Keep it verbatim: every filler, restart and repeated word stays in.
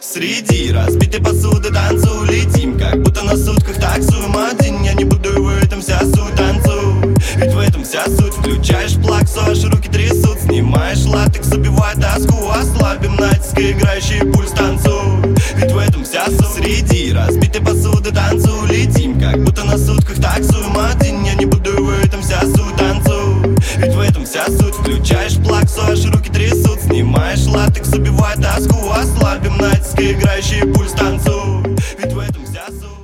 Среди разбитой посуды танцую, летим, как будто на сутках таксуем один. Я не буду, и в этом вся суть, танцуй, ведь в этом вся суть. Включаешь плаксу, аж руки трясут, снимаешь латекс, убивая тоску. Ослабим натиск, играющий пульс, танцуй, ведь в этом вся суть. Среди разбитой посуды танцую, летим, как будто на сутках таксуем один. Я не буду, и в этом вся суть, танцуй, ведь в этом вся суть. Включаешь плаксу, аж руки трясут, снимаешь латекс, убивая тоску. Ослабим натиск, играющий пульс, танцуй, ведь в этом вся суть.